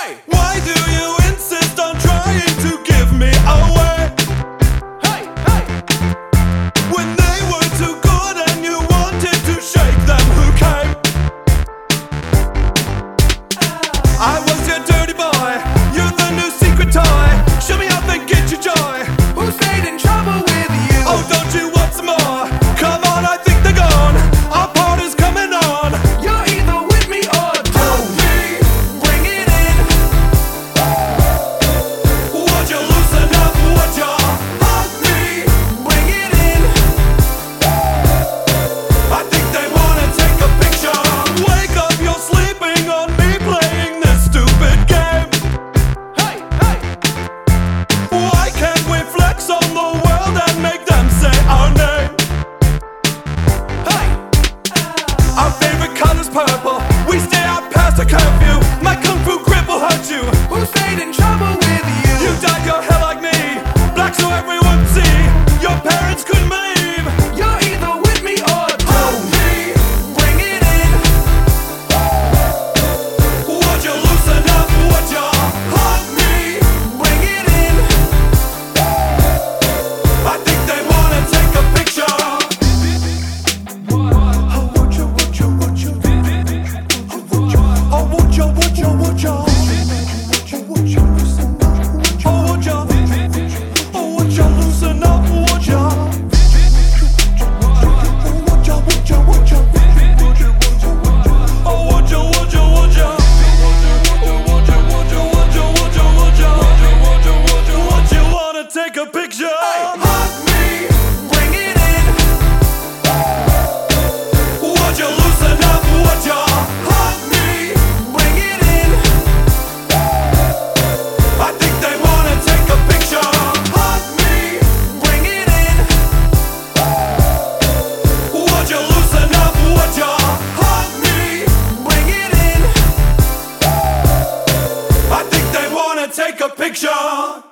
Hey! Why do you insist on trying to give me away? Hey! Hey! When they were too good and you wanted to shake them, who came? I was your dirty boy, you're the new secret toy. Show me how they get you joy. Who stayed in trouble with you? Oh, don't you want some more? Come on, I think they're gone. Our party's coming on. You're either with me or don't. Bring it in. Would you loosen up? Would you hug me? Bring it in. I think they wanna take a picture. Wake up, you're sleeping on me playing this stupid game. Hey! Hey! Why can't we flex on the world and make them say our name? Hey! Our favorite color's purple. We stay out past the curfew. My kung fu grip will hurt you. Who stayed in trouble with you? You dyed your hair like me, black so everyone see. Your parents couldn't believe. You're either with me or don't. Bring it in. Would you loosen up? Would you hug me? Bring it in. I think they wanna take a picture. Oh, would you? Oh, would you? Oh, would you loosen up? Would you? Oh, would you? Would you wanna take a picture? Hug me. Bring it in. Would you loosen up? Would you hug me? Bring it in. I think they wanna take a picture. Hug me. Bring it in. Would you loosen up? Would you hug me? Bring it in. I think they wanna take a picture.